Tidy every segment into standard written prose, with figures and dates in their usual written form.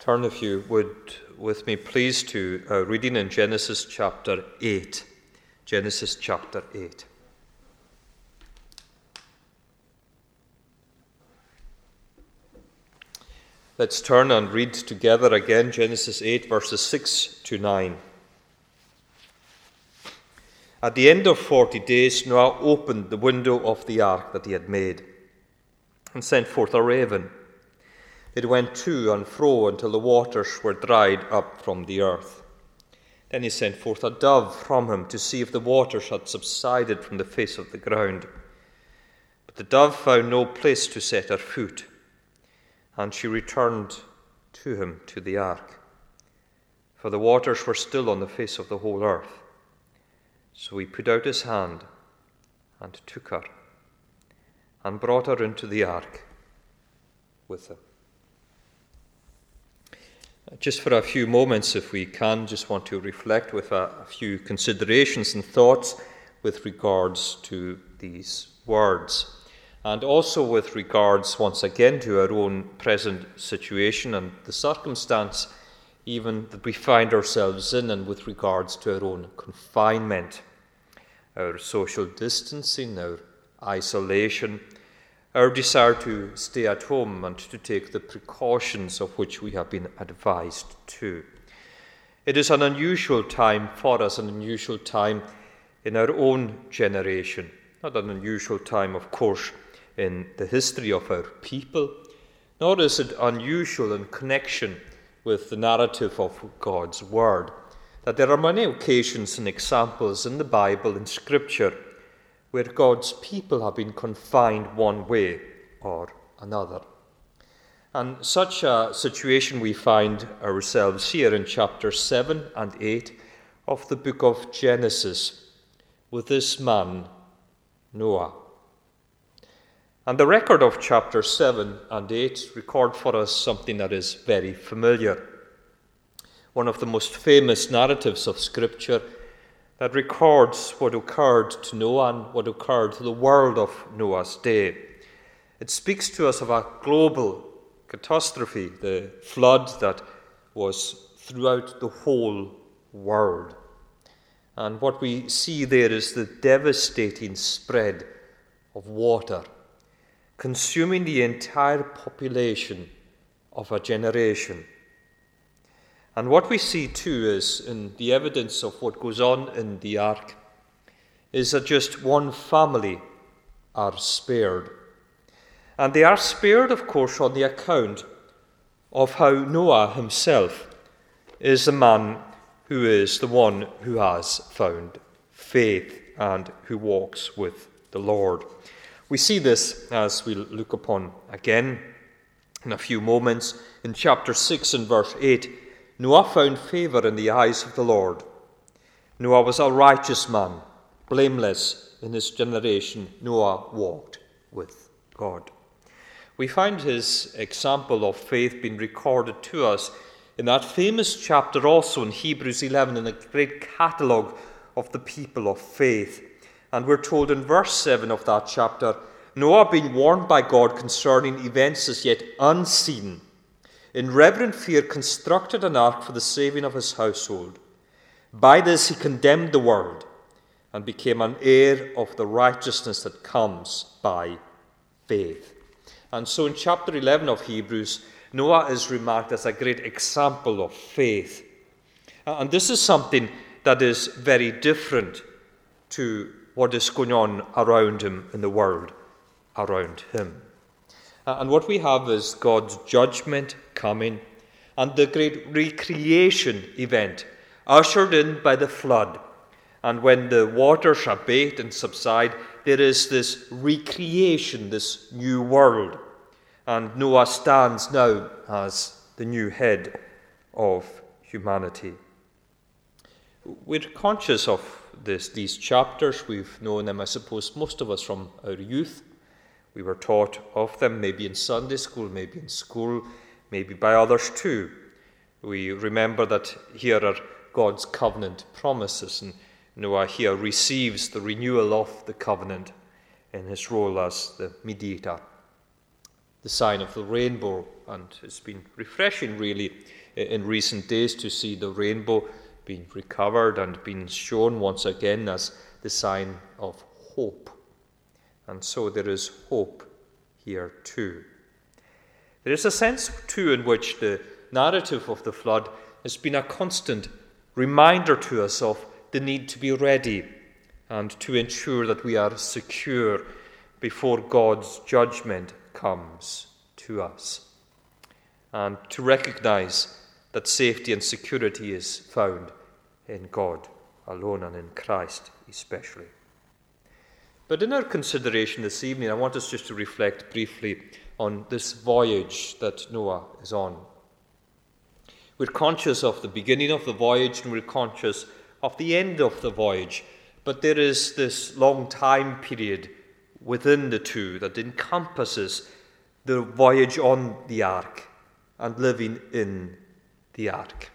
Turn, if you would, with me, please, to reading in Genesis chapter 8. Genesis chapter 8. Let's turn and read together again Genesis 8, verses 6 to 9. At the end of 40 days, Noah opened the window of the ark that he had made and sent forth a raven. It went to and fro until the waters were dried up from the earth. Then he sent forth a dove from him to see if the waters had subsided from the face of the ground. But the dove found no place to set her foot, and she returned to him to the ark, for the waters were still on the face of the whole earth. So he put out his hand and took her and brought her into the ark with him. Just for a few moments, if we can, just want to reflect with a few considerations and thoughts with regards to these words, and also with regards, once again, to our own present situation and the circumstance even that we find ourselves in, and with regards to our own confinement, our social distancing, our isolation, our desire to stay at home and to take the precautions of which we have been advised to. It is an unusual time for us, an unusual time in our own generation, not an unusual time, of course, in the history of our people, nor is it unusual in connection with the narrative of God's Word, that there are many occasions and examples in the Bible and Scripture where God's people have been confined one way or another. And such a situation we find ourselves here in chapter 7 and 8 of the book of Genesis with this man, Noah. And the record of chapter 7 and 8 record for us something that is very familiar. One of the most famous narratives of Scripture that records what occurred to Noah and what occurred to the world of Noah's day. It speaks to us of a global catastrophe, the flood that was throughout the whole world. And what we see there is the devastating spread of water, consuming the entire population of a generation. And what we see too is, in the evidence of what goes on in the ark, is that just one family are spared. And they are spared, of course, on the account of how Noah himself is a man who is the one who has found faith and who walks with the Lord. We see this as we look upon again in a few moments in chapter 6 and verse 8. Noah found favor in the eyes of the Lord. Noah was a righteous man, blameless in his generation. Noah walked with God. We find his example of faith being recorded to us in that famous chapter also in Hebrews 11, in a great catalogue of the people of faith. And we're told in verse 7 of that chapter, Noah, being warned by God concerning events as yet unseen, in reverent fear constructed an ark for the saving of his household. By this he condemned the world and became an heir of the righteousness that comes by faith. And so in chapter 11 of Hebrews, Noah is remarked as a great example of faith. And this is something that is very different to what is going on around him in the world around him. And what we have is God's judgment coming and the great recreation event ushered in by the flood. And when the waters abate and subside, there is this recreation, this new world. And Noah stands now as the new head of humanity. We're conscious of these chapters. We've known them, I suppose, most of us from our youth. We were taught of them, maybe in Sunday school, maybe in school, maybe by others too. We remember that here are God's covenant promises, and Noah here receives the renewal of the covenant in his role as the mediator the sign of the rainbow, and it's been refreshing really in recent days to see the rainbow being recovered and being shown once again as the sign of hope. And so there is hope here too. There is a sense too in which the narrative of the flood has been a constant reminder to us of the need to be ready and to ensure that we are secure before God's judgment comes to us, and to recognize that safety and security is found in God alone and in Christ especially. But in our consideration this evening, I want us just to reflect briefly on this voyage that Noah is on. We're conscious of the beginning of the voyage and we're conscious of the end of the voyage, but there is this long time period within the two that encompasses the voyage on the ark and living in the ark.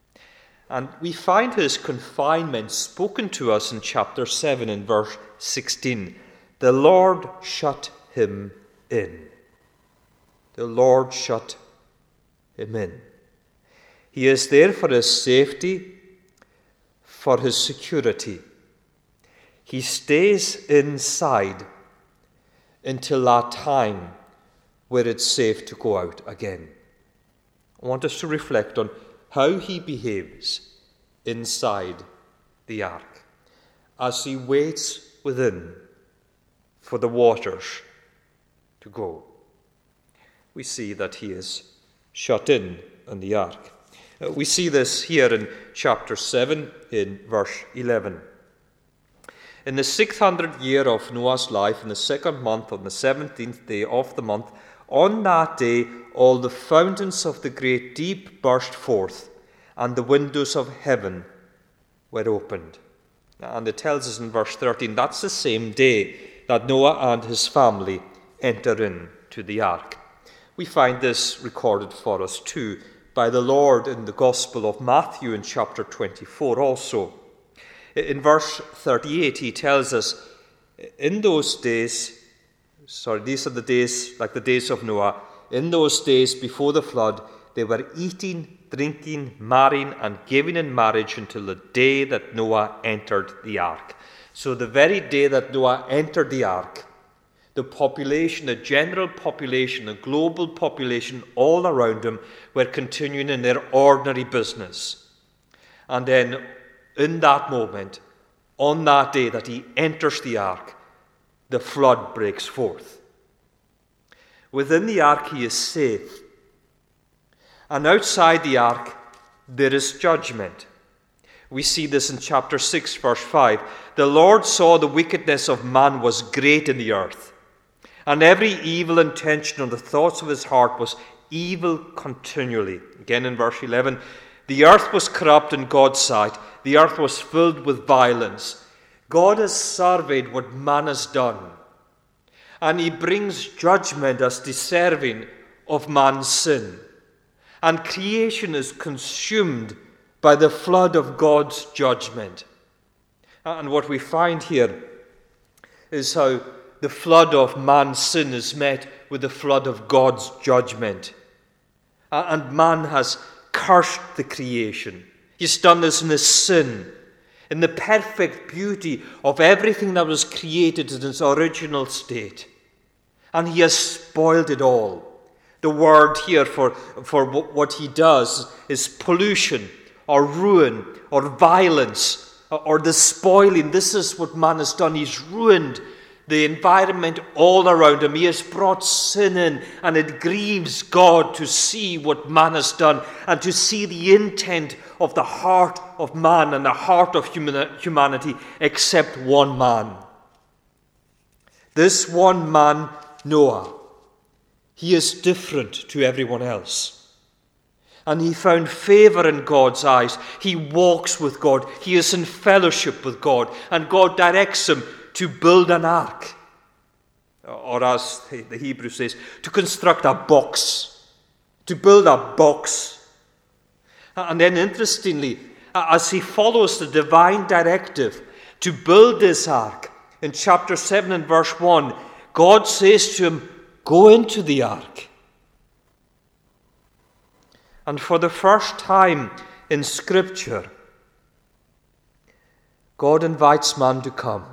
And we find his confinement spoken to us in chapter 7 in verse 16. The Lord shut him in. The Lord shut him in. He is there for his safety, for his security. He stays inside until that time where it's safe to go out again. I want us to reflect on how he behaves inside the ark as he waits within for the waters to go. We see that he is shut in the ark. We see this here in chapter 7 in verse 11. In the 600th year of Noah's life, in the second month, on the 17th day of the month, on that day all the fountains of the great deep burst forth, and the windows of heaven were opened. And it tells us in verse 13, that's the same day that Noah and his family enter into the ark. We find this recorded for us too by the Lord in the Gospel of Matthew in chapter 24 also. In verse 38 he tells us, in those days, these are the days like the days of Noah, in those days before the flood, they were eating, drinking, marrying, and giving in marriage until the day that Noah entered the ark. So the very day that Noah entered the ark, the population, the general population, the global population all around him were continuing in their ordinary business. And then in that moment, on that day that he enters the ark, the flood breaks forth. Within the ark he is safe. And outside the ark there is judgment. We see this in chapter 6, verse 5. The Lord saw the wickedness of man was great in the earth, and every evil intention of the thoughts of his heart was evil continually. Again in verse 11, the earth was corrupt in God's sight. The earth was filled with violence. God has surveyed what man has done, and he brings judgment as deserving of man's sin. And creation is consumed by the flood of God's judgment. And what we find here is how the flood of man's sin is met with the flood of God's judgment. And man has cursed the creation. He's done this in his sin, in the perfect beauty of everything that was created in its original state. And he has spoiled it all. The word here for what he does is pollution or ruin or violence or the spoiling. This is what man has done. He's ruined the environment all around him. He has brought sin in, and it grieves God to see what man has done and to see the intent of the heart of man and the heart of humanity except one man. This one man, Noah, he is different to everyone else. And he found favor in God's eyes. He walks with God. He is in fellowship with God. And God directs him to build an ark. Or as the Hebrew says, to construct a box. To build a box. And then interestingly, as he follows the divine directive to build this ark, in chapter 7 and verse 1, God says to him, go into the ark. And for the first time in Scripture, God invites man to come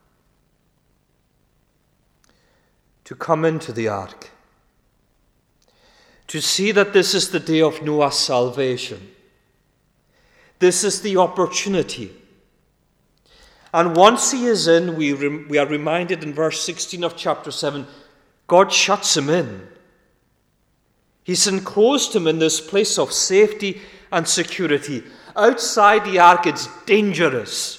into the ark, to see that this is the day of Noah's salvation. This is the opportunity. And once he is in, we are reminded in verse 16 of chapter 7, God shuts him in. He's enclosed him in this place of safety and security. Outside the ark, it's dangerous.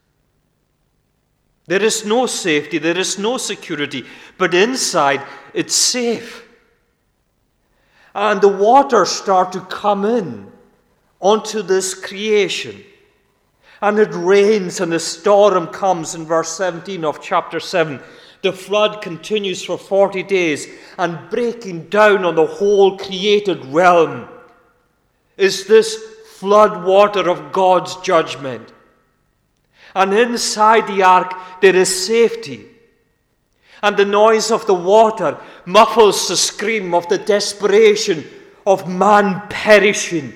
There is no safety, there is no security, but inside, it's safe. And the waters start to come in onto this creation. And it rains and the storm comes in verse 17 of chapter 7. The flood continues for 40 days, and breaking down on the whole created realm is this flood water of God's judgment. And inside the ark there is safety. And the noise of the water muffles the scream of the desperation of man perishing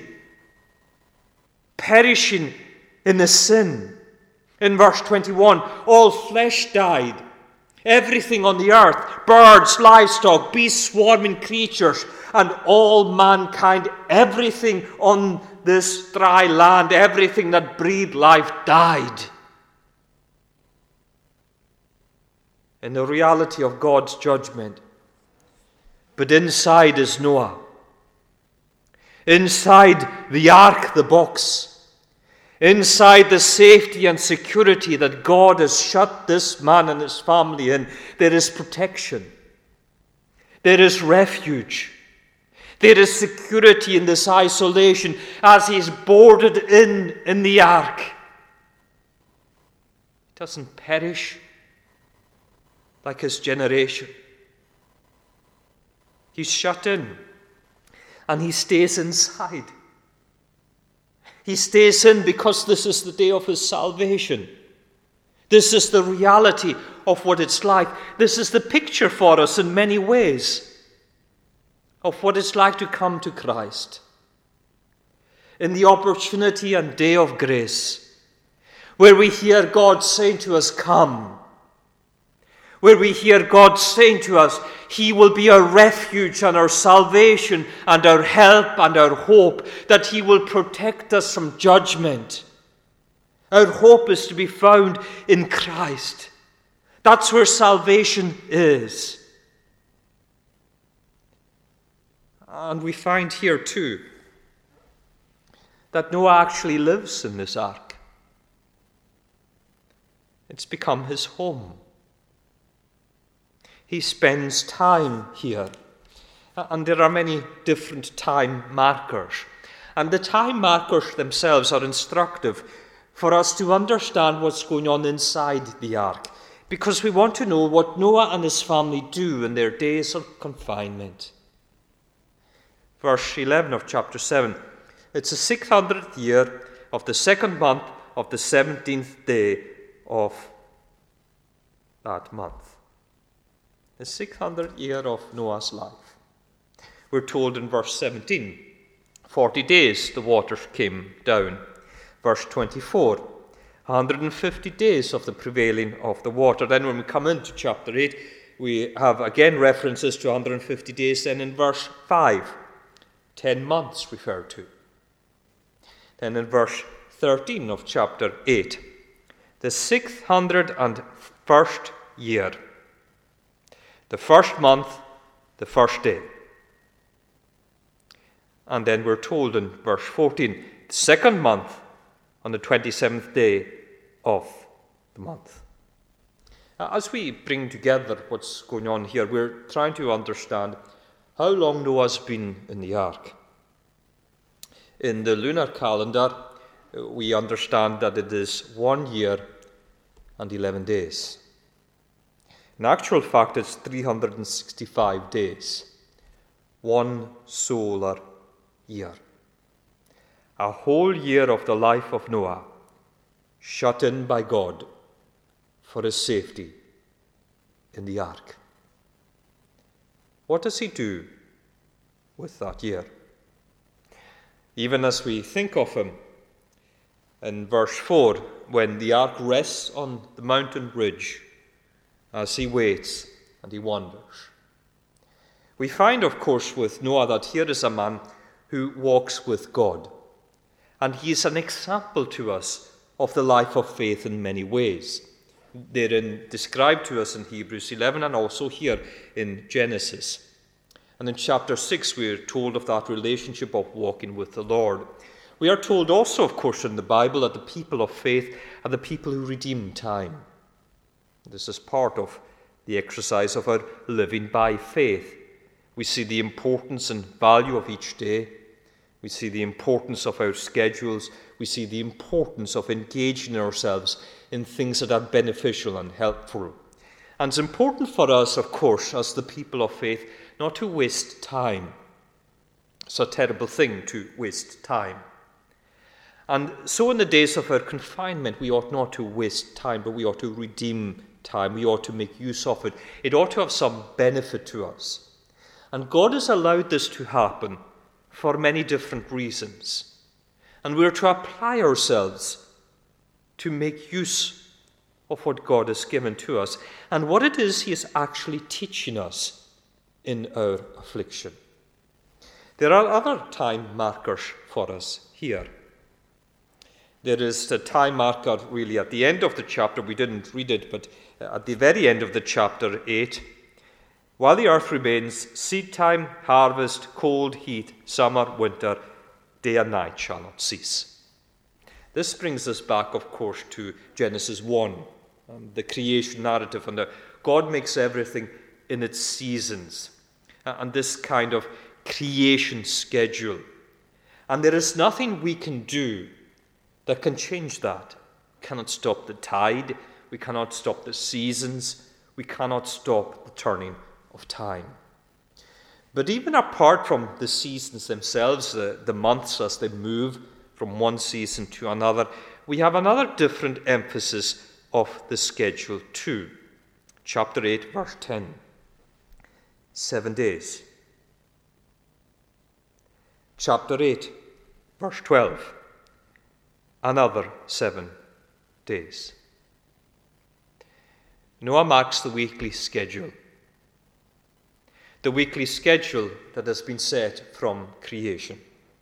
in the sin. In verse 21, all flesh died. Everything on the earth, birds, livestock, beasts, swarming creatures, and all mankind, everything on this dry land, everything that breathed life died. In the reality of God's judgment. But inside is Noah. Inside the ark, the box. Inside the safety and security that God has shut this man and his family in, there is protection. There is refuge. There is security in this isolation as he's boarded in the ark. He doesn't perish like his generation. He's shut in and he stays inside. He stays in because this is the day of his salvation. This is the reality of what it's like. This is the picture for us in many ways of what it's like to come to Christ. In the opportunity and day of grace, where we hear God saying to us, come. Where we hear God saying to us, He will be our refuge and our salvation and our help and our hope, that He will protect us from judgment. Our hope is to be found in Christ. That's where salvation is. And we find here too that Noah actually lives in this ark. It's become his home. He spends time here. And there are many different time markers. And the time markers themselves are instructive for us to understand what's going on inside the ark. Because we want to know what Noah and his family do in their days of confinement. Verse 11 of chapter 7. It's the 600th year of the 2nd month of the 17th day of that month. The 600th year of Noah's life. We're told in verse 17, 40 days the waters came down. Verse 24, 150 days of the prevailing of the water. Then when we come into chapter 8, we have again references to 150 days. Then in verse 5, 10 months referred to. Then in verse 13 of chapter 8, the 601st year. The first month, the first day. And then we're told in verse 14, the 2nd month on the 27th day of the month. As we bring together what's going on here, we're trying to understand how long Noah's been in the ark. In the lunar calendar, we understand that it is 1 year and 11 days. In actual fact, it's 365 days, 1 solar year. A whole year of the life of Noah, shut in by God for his safety in the ark. What does he do with that year? Even as we think of him in verse 4, when the ark rests on the mountain ridge, as he waits and he wonders. We find, of course, with Noah that here is a man who walks with God. And he is an example to us of the life of faith in many ways. Therein described to us in Hebrews 11 and also here in Genesis. And in chapter 6 we are told of that relationship of walking with the Lord. We are told also, of course, in the Bible that the people of faith are the people who redeem time. This is part of the exercise of our living by faith. We see the importance and value of each day. We see the importance of our schedules. We see the importance of engaging ourselves in things that are beneficial and helpful. And it's important for us, of course, as the people of faith, not to waste time. It's a terrible thing to waste time. And so in the days of our confinement, we ought not to waste time, but we ought to redeem time. We ought to make use of it. It ought to have some benefit to us. And God has allowed this to happen for many different reasons. And we're to apply ourselves to make use of what God has given to us and what it is he is actually teaching us in our affliction. There are other time markers for us here. There is the time marker really at the end of the chapter. We didn't read it, but at the very end of the chapter 8, while the earth remains, seed time, harvest, cold, heat, summer, winter, day and night shall not cease. This brings us back, of course, to Genesis 1, the creation narrative, and God makes everything in its seasons, and this kind of creation schedule. And there is nothing we can do that can change that. We cannot stop the tide, we cannot stop the seasons, we cannot stop the turning of time. But even apart from the seasons themselves, the months as they move from one season to another, we have another different emphasis of the schedule too. Chapter 8, verse 10. 7 days. Chapter 8, verse 12. Another 7 days. Noah marks the weekly schedule. The weekly schedule that has been set from creation.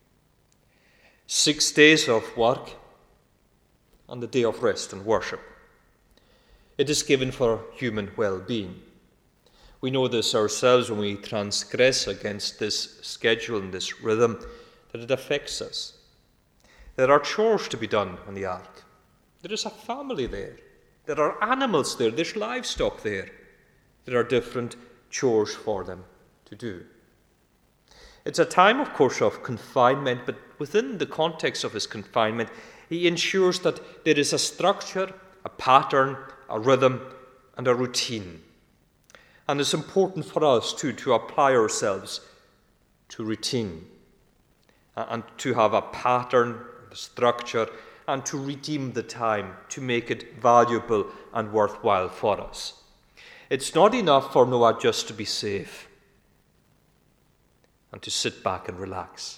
6 days of work and the day of rest and worship. It is given for human well-being. We know this ourselves when we transgress against this schedule and this rhythm, that it affects us. There are chores to be done on the ark. There is a family there. There are animals there. There's livestock there. There are different chores for them to do. It's a time, of course, of confinement, but within the context of his confinement, he ensures that there is a structure, a pattern, a rhythm, and a routine. And it's important for us, too, to apply ourselves to routine and to have a pattern, a structure, and to redeem the time, to make it valuable and worthwhile for us. It's not enough for Noah just to be safe and to sit back and relax.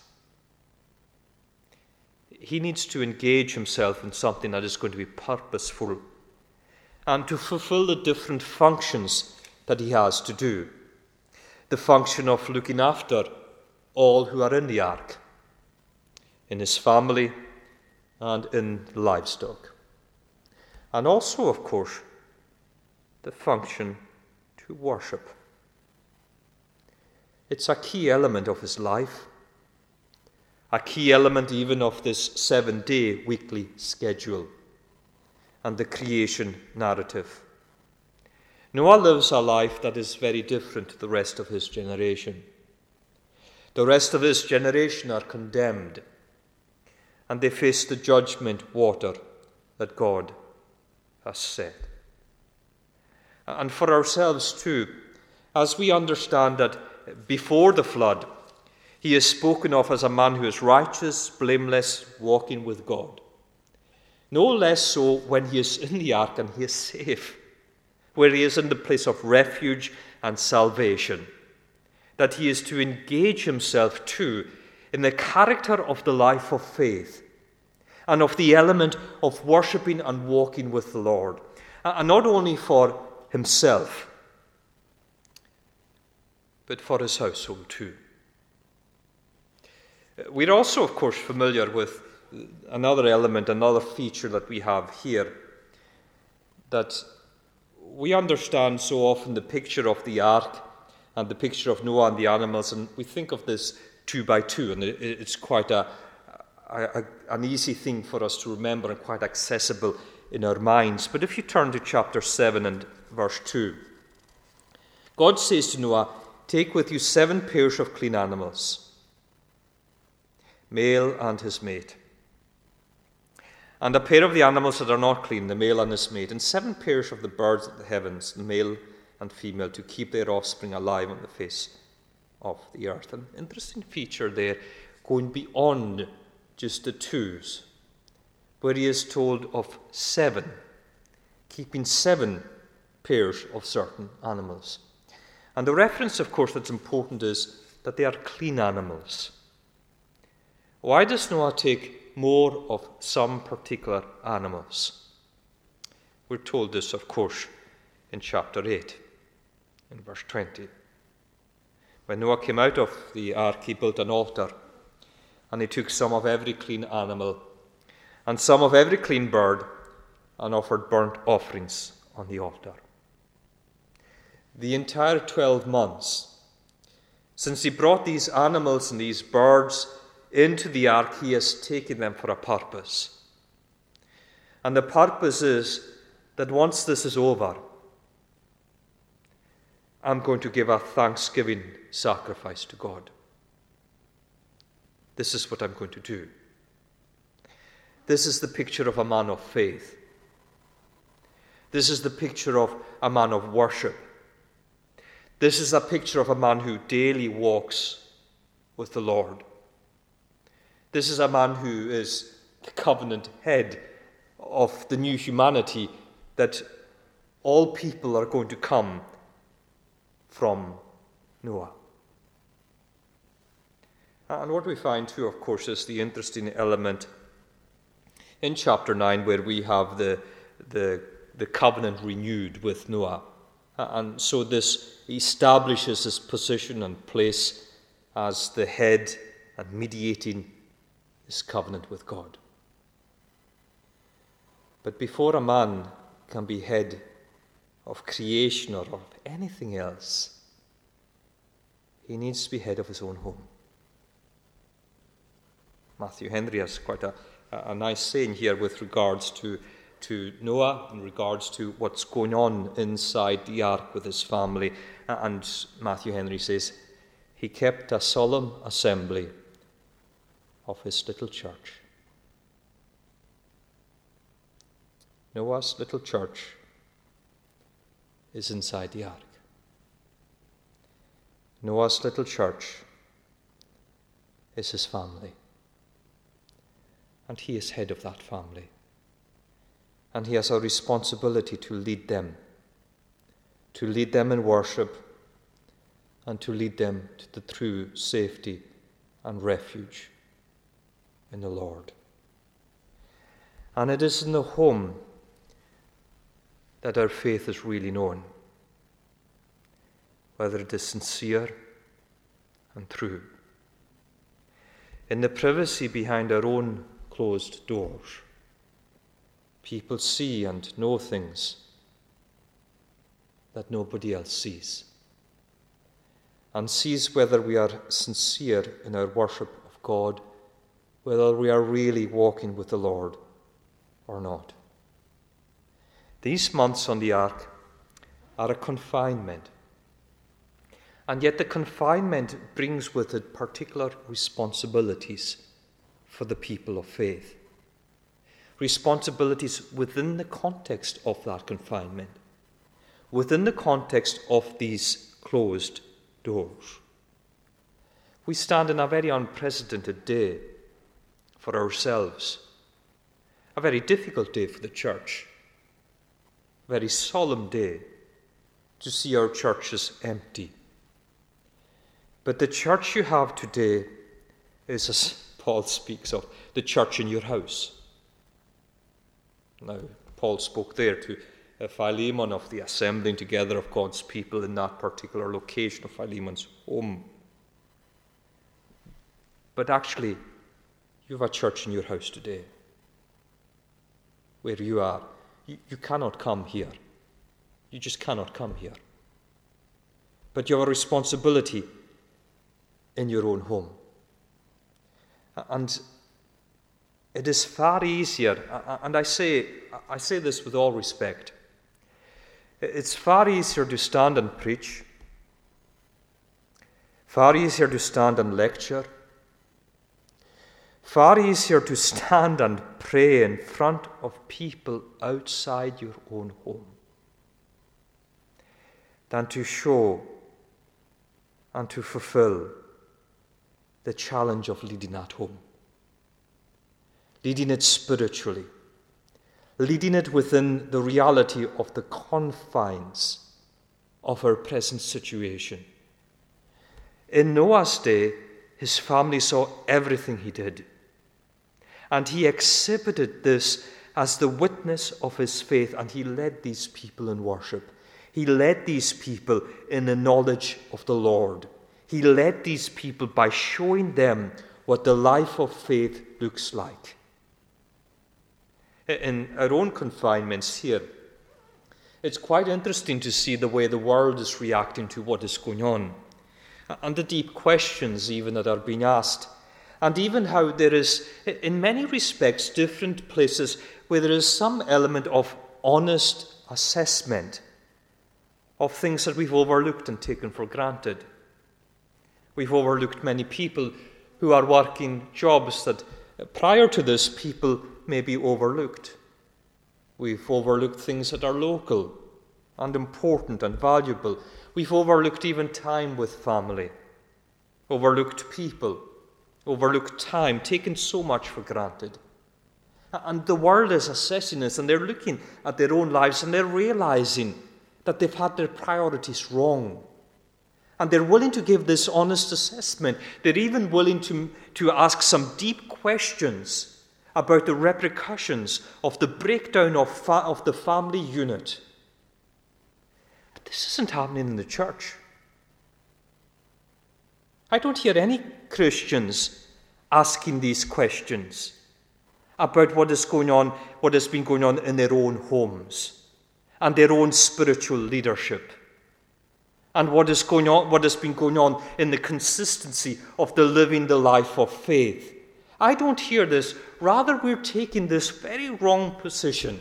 He needs to engage himself in something that is going to be purposeful and to fulfill the different functions that he has to do. The function of looking after all who are in the ark, in his family and in livestock. And also, of course, the function to worship. It's a key element of his life, a key element even of this 7-day weekly schedule and the creation narrative. Noah lives a life that is very different to the rest of his generation. The rest of his generation are condemned, and they face the judgment water that God has set. And for ourselves too, as we understand that before the flood, he is spoken of as a man who is righteous, blameless, walking with God. No less so when he is in the ark and he is safe, where he is in the place of refuge and salvation. that he is to engage himself too in the character of the life of faith and of the element of worshipping and walking with the Lord. And not only for himself, but for his household too. We're also, of course, familiar with another element, another feature that we have here, that we understand so often the picture of the ark and the picture of Noah and the animals, and we think of this 2 by 2, and it's quite an easy thing for us to remember and quite accessible in our minds. But if you turn to chapter 7 and verse 2, God says to Noah, "Take with you 7 pairs of clean animals, male and his mate, and a pair of the animals that are not clean, the male and his mate, and 7 pairs of the birds of the heavens, the male and female, to keep their offspring alive on the face of the earth." An interesting feature there, going beyond just the 2s, where he is told of 7, keeping 7 pairs of certain animals. And the reference, of course, that's important is that they are clean animals. Why does Noah take more of some particular animals? We're told this, of course, in chapter 8, in verse 20. When Noah came out of the ark, he built an altar, and he took some of every clean animal and some of every clean bird and offered burnt offerings on the altar. The entire 12 months, since he brought these animals and these birds into the ark, he has taken them for a purpose. And the purpose is that once this is over, I'm going to give a thanksgiving sacrifice to God. This is what I'm going to do. This is the picture of a man of faith. This is the picture of a man of worship. This is a picture of a man who daily walks with the Lord. This is a man who is the covenant head of the new humanity, that all people are going to come from Noah. And what we find too, of course, is the interesting element in chapter 9 where we have the covenant renewed with Noah. And so this establishes his position and place as the head and mediating his covenant with God. But before a man can be head of creation or of anything else, he needs to be head of his own home. Matthew Henry has quite a nice saying here with regards to Noah, in regards to what's going on inside the ark with his family. And Matthew Henry says, he kept a solemn assembly of his little church. Noah's little church is inside the ark. Noah's little church is his family. And he is head of that family. And he has a responsibility to lead them in worship, and to lead them to the true safety and refuge in the Lord. And it is in the home that our faith is really known, whether it is sincere and true. In the privacy behind our own closed doors, people see and know things that nobody else sees, and sees whether we are sincere in our worship of God, whether we are really walking with the Lord or not. These months on the ark are a confinement, and yet the confinement brings with it particular responsibilities for the people of faith. Responsibilities within the context of that confinement, within the context of these closed doors. We stand in a very unprecedented day for ourselves, a very difficult day for the church, a very solemn day to see our churches empty. But the church you have today is, as Paul speaks of, the church in your house. Now, Paul spoke there to Philemon of the assembling together of God's people in that particular location of Philemon's home. But actually, you have a church in your house today. Where you are, you cannot come here. You just cannot come here. But you have a responsibility in your own home. And it is far easier, and I say this with all respect, it's far easier to stand and preach, far easier to stand and lecture, far easier to stand and pray in front of people outside your own home than to show and to fulfill the challenge of leading at home. Leading it spiritually, leading it within the reality of the confines of our present situation. In Noah's day, his family saw everything he did, and he exhibited this as the witness of his faith, and he led these people in worship. He led these people in the knowledge of the Lord. He led these people by showing them what the life of faith looks like. In our own confinements here, it's quite interesting to see the way the world is reacting to what is going on, and the deep questions even that are being asked, and even how there is, in many respects, different places where there is some element of honest assessment of things that we've overlooked and taken for granted. We've overlooked many people who are working jobs that prior to this people may be overlooked. We've overlooked things that are local and important and valuable. We've overlooked even time with family, overlooked people, overlooked time, taken so much for granted. And the world is assessing this, and they're looking at their own lives, and they're realizing that they've had their priorities wrong. And they're willing to give this honest assessment. They're even willing to ask some deep questions about the repercussions of the breakdown of the family unit. But this isn't happening in the church. I don't hear any Christians asking these questions about what is going on, what has been going on in their own homes and their own spiritual leadership, and what has been going on in the consistency of the living the life of faith. I don't hear this. Rather, we're taking this very wrong position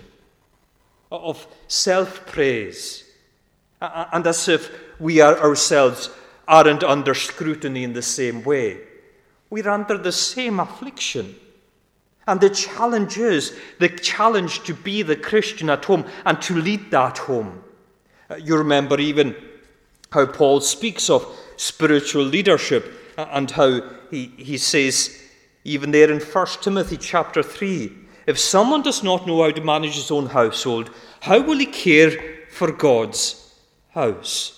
of self-praise, and as if we ourselves aren't under scrutiny in the same way. We're under the same affliction. And the challenge is the challenge to be the Christian at home and to lead that home. You remember even how Paul speaks of spiritual leadership and how he says, even there in 1 Timothy chapter 3, if someone does not know how to manage his own household, how will he care for God's house?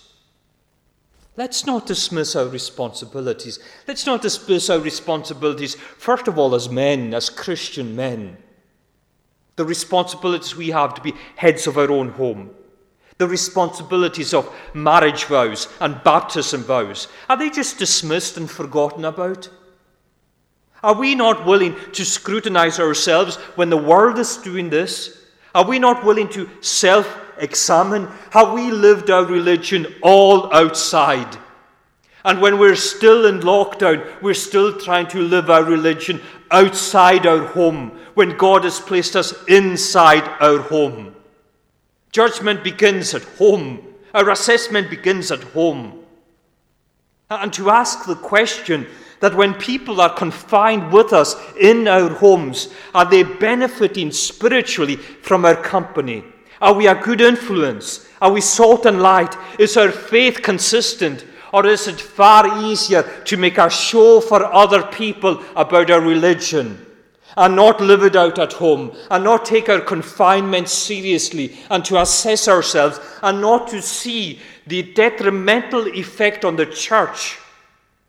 Let's not dismiss our responsibilities. Let's not dismiss our responsibilities, first of all, as men, as Christian men. The responsibilities we have to be heads of our own home. The responsibilities of marriage vows and baptism vows. Are they just dismissed and forgotten about? Are we not willing to scrutinize ourselves when the world is doing this? Are we not willing to self-examine? Have we lived our religion all outside? And when we're still in lockdown, we're still trying to live our religion outside our home, when God has placed us inside our home. Judgment begins at home. Our assessment begins at home. And to ask the question that when people are confined with us in our homes, are they benefiting spiritually from our company? Are we a good influence? Are we salt and light? Is our faith consistent? Or is it far easier to make a show for other people about our religion and not live it out at home and not take our confinement seriously and to assess ourselves and not to see the detrimental effect on the church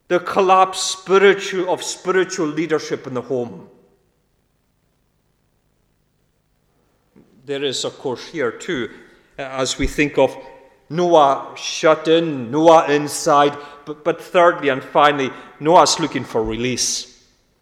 the collapse of spiritual leadership in the home. There is, of course, here too, as we think of Noah shut in, Noah inside, but thirdly and finally, Noah's looking for release.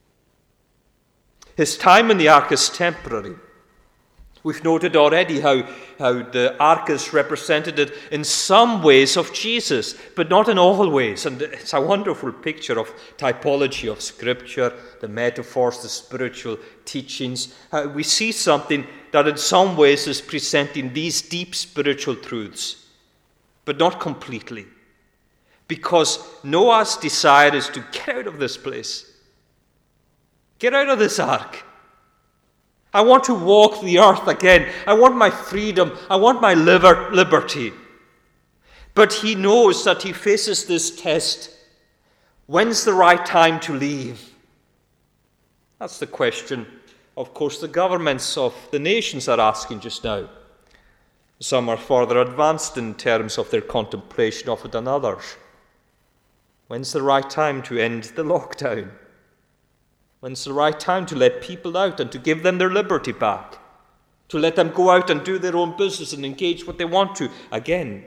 His time in the ark is temporary. We've noted already how the ark is represented in some ways of Jesus, but not in all ways. And it's a wonderful picture of typology of Scripture, the metaphors, the spiritual teachings. We see something that in some ways is presenting these deep spiritual truths, but not completely. Because Noah's desire is to get out of this place. Get out of this ark. I want to walk the earth again. I want my freedom. I want my liberty. But he knows that he faces this test. When's the right time to leave? That's the question, of course, the governments of the nations are asking just now. Some are further advanced in terms of their contemplation of it than others. When's the right time to end the lockdown? When's the right time to let people out and to give them their liberty back? To let them go out and do their own business and engage what they want to again?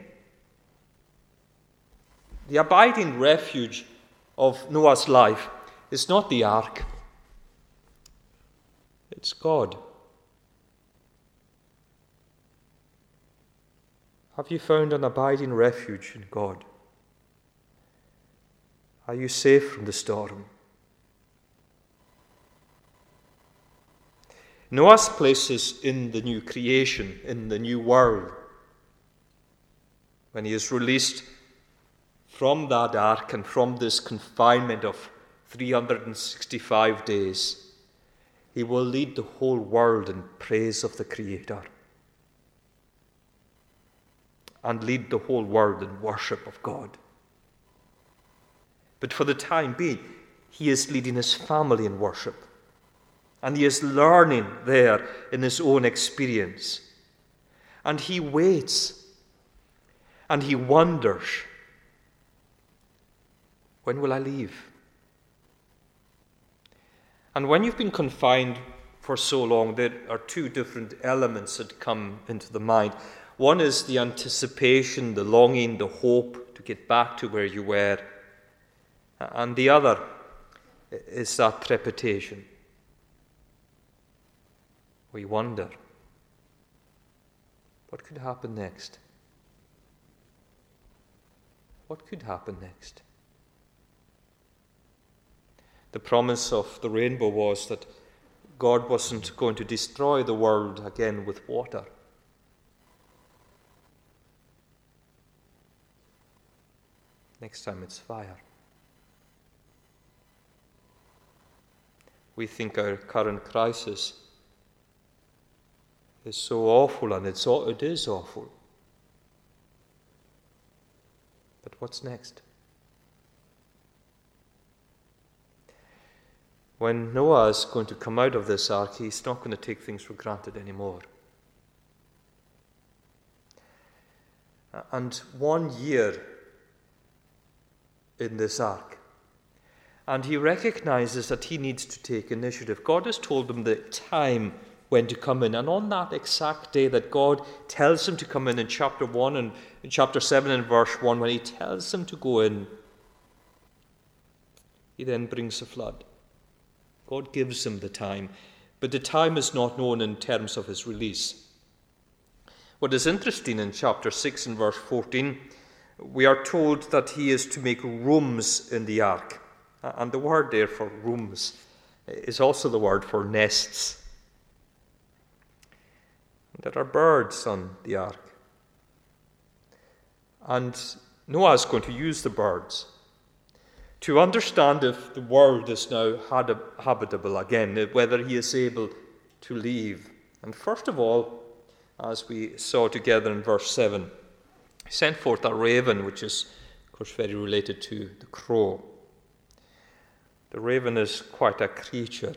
The abiding refuge of Noah's life is not the ark. It's God. Have you found an abiding refuge in God? Are you safe from the storm? Noah's place is in the new creation, in the new world. When he is released from that ark and from this confinement of 365 days, he will lead the whole world in praise of the Creator and lead the whole world in worship of God. But for the time being, he is leading his family in worship. And he is learning there in his own experience. And he waits. And he wonders, when will I leave? And when you've been confined for so long, there are two different elements that come into the mind. One is the anticipation, the longing, the hope to get back to where you were. And the other is that trepidation. We wonder, what could happen next? What could happen next? The promise of the rainbow was that God wasn't going to destroy the world again with water. Next time it's fire. We think our current crisis is so awful, and it is awful. But what's next? When Noah is going to come out of this ark, he's not going to take things for granted anymore. And 1 year in this ark, and he recognizes that he needs to take initiative. God has told him the time when to come in. And on that exact day that God tells him to come in chapter 1 and in chapter 7 and verse 1, when he tells him to go in, he then brings a flood. God gives him the time, but the time is not known in terms of his release. What is interesting in chapter 6 and verse 14, we are told that he is to make rooms in the ark. And the word there for rooms is also the word for nests. There are birds on the ark. And Noah is going to use the birds to understand if the world is now habitable again, whether he is able to leave. And first of all, as we saw together in verse 7, he sent forth a raven, which is, of course, very related to the crow. The raven is quite a creature.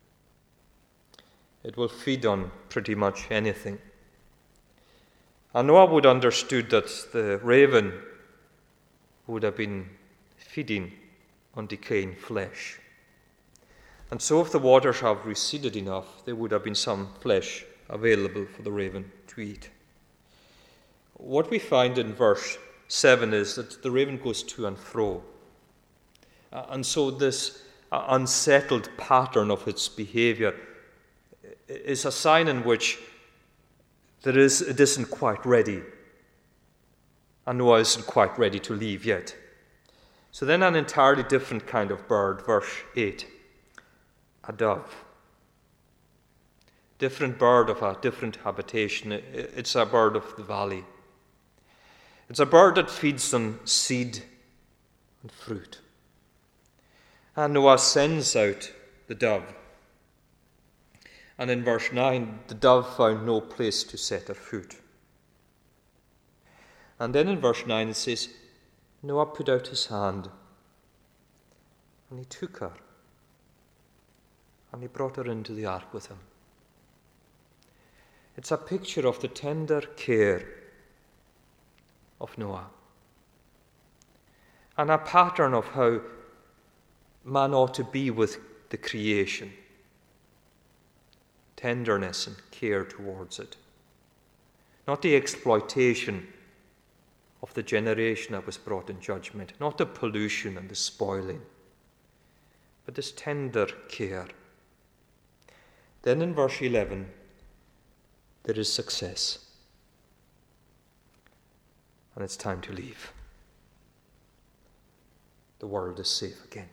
It will feed on pretty much anything. And Noah would have understood that the raven would have been feeding on decaying flesh. And so if the waters have receded enough, there would have been some flesh available for the raven to eat. What we find in verse 7 is that the raven goes to and fro. And so this unsettled pattern of its behavior is a sign in which it isn't quite ready. And Noah isn't quite ready to leave yet. So then an entirely different kind of bird, verse 8, a dove. Different bird of a different habitation. It's a bird of the valley. It's a bird that feeds on seed and fruit. And Noah sends out the dove. And in verse 9, the dove found no place to set her foot. And then in verse 9 it says, Noah put out his hand, and he took her, and he brought her into the ark with him. It's a picture of the tender care of Noah, and a pattern of how man ought to be with the creation. Tenderness and care towards it. Not the exploitation of the generation that was brought in judgment, not the pollution and the spoiling, but this tender care. Then in verse 11, there is success. And it's time to leave. The world is safe again.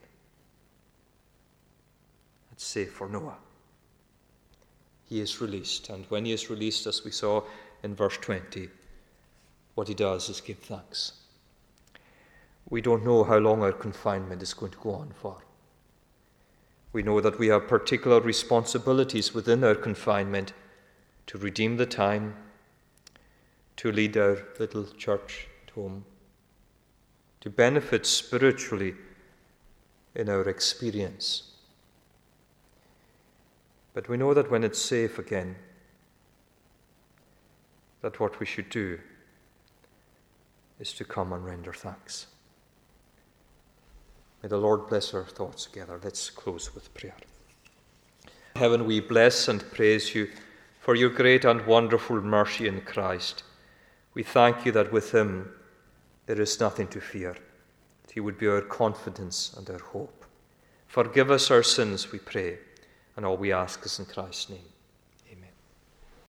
It's safe for Noah. He is released, and when he is released, as we saw in verse 20, what he does is give thanks. We don't know how long our confinement is going to go on for. We know that we have particular responsibilities within our confinement to redeem the time, to lead our little church at home, to benefit spiritually in our experience. But we know that when it's safe again, that what we should do is to come and render thanks. May the Lord bless our thoughts together. Let's close with prayer. Heaven, we bless and praise you for your great and wonderful mercy in Christ. We thank you that with him there is nothing to fear, that he would be our confidence and our hope. Forgive us our sins, we pray, and all we ask is in Christ's name.